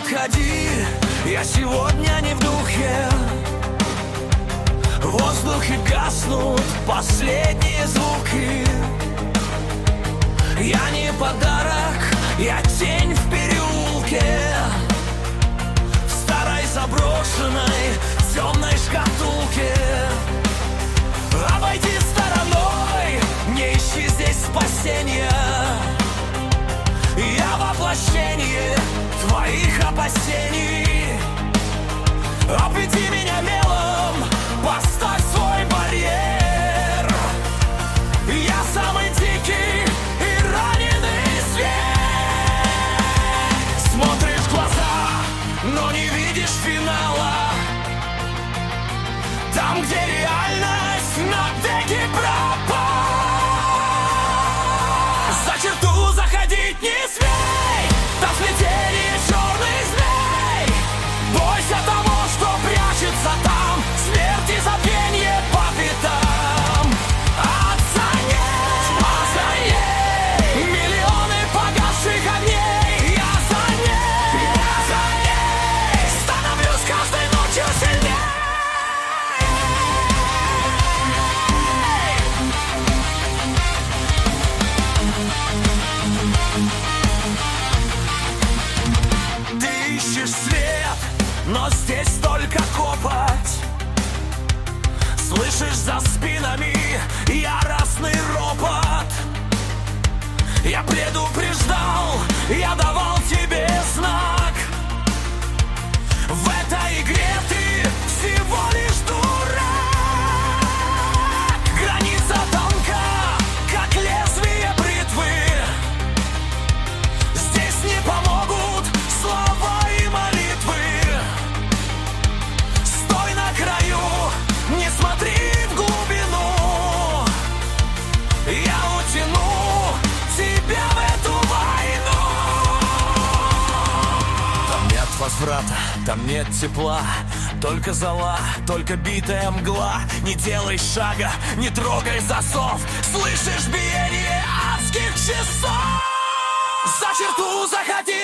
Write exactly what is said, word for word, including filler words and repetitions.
уходи, я сегодня не в духе. В воздухе гаснут последние звуки. Я не подарок, я тень в переулке, в старой заброшенной темной шкатулке. Обойди стороной, не ищи здесь спасения. Я воплощение твоих опасений. Обведи меня мелом, поставь свой барьер. Я самый дикий и раненый зверь. Смотришь в глаза, но не видишь финала. Там, где реальность навеки пропала. За черту заходить не смей, там сплетение черных змей. Бойся того, что прячется там, смерть и забвенье по пятам. А за ней, а за ней миллионы погасших огней. Я за ней, я за ней становлюсь каждой ночью сильнее. Ты ищешь свет, но здесь только копоть. Слышишь за спинами яростный ропот. Я предупреждал, я давал тебе знак. В этой игре ты всего лишь дурак. Граница тонка, как лезвие бритвы. Здесь не помогут слова и молитвы. Стой на краю, не смотри в глубину. Я утяну тебя в эту войну. Там нет возврата, там нет тепла, только зола, только битая мгла. Не делай шага, не трогай засов. Слышишь биение адских часов? За черту заходи,